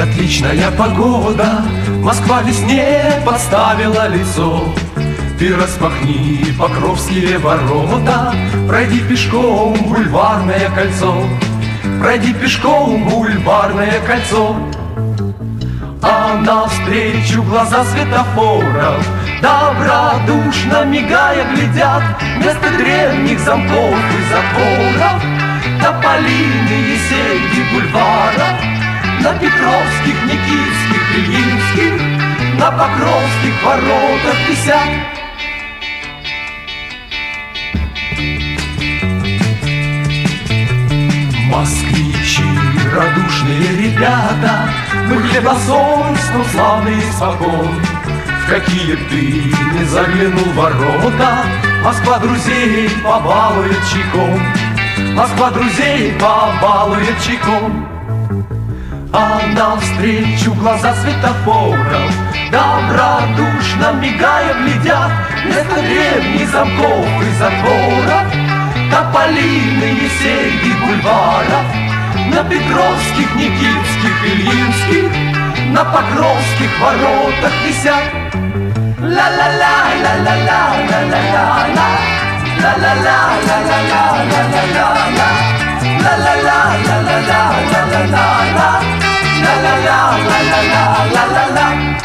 отличная погода, Москва весне подставила лицо. Ты распахни Покровские ворота, пройди пешком Бульварное кольцо, пройди пешком Бульварное кольцо. А навстречу глаза светофоров добродушно мигая глядят вместо древних замков и затворов тополиные серьги бульвара на Петровских, Никитских, Ильинских, на Покровских воротах висят. Москвичи, радушные ребята, мы хлебосольством славный спокон. В какие б ты не заглянул ворота, Москва друзей побалует чайком, Москва друзей побалует чайком. А навстречу глаза светофоров добродушно мигая глядят вместо древних замков и затворов тополиные серьги бульваров на Петровских, Никитских, Ильинских, на Покровских воротах висят. Ла-ла-ла, ла-ла-ла, ла-ла-ла, ла-ла-ла, ла-ла-ла, ла-ла-ла, ла-ла-ла, ла-ла-ла, ла-ла-ла, ла-ла-ла, ла-ла-ла, ла-ла-ла.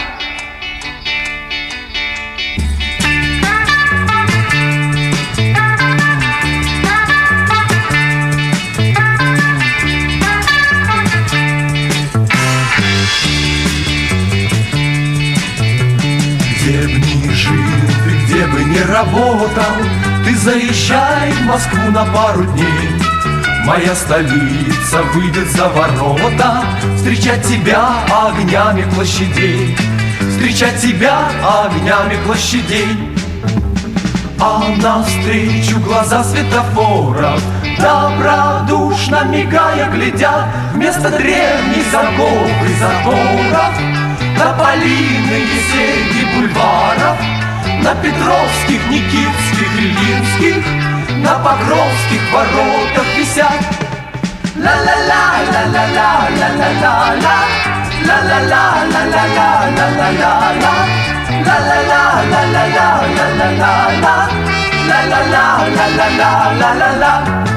Где б ни жил ты, где бы ни работал, ты заезжай в Москву на пару дней. Моя столица выйдет за ворота встречать тебя огнями площадей, встречать тебя огнями площадей. А навстречу глаза светофоров добродушно мигая глядят вместо древних замков и затворов тополиные серьги бульваров на Петровских, Никитских, Ильинских, на Покровских воротах висят. Ла-ла-ла, ла-ла-ла, ла-ла-ла, ла-ла-ла, ла-ла-ла, ла-ла-ла, ла-ла-ла, ла-ла-ла, ла-ла-ла, ла-ла-ла, ла-ла-ла, ла-ла-ла.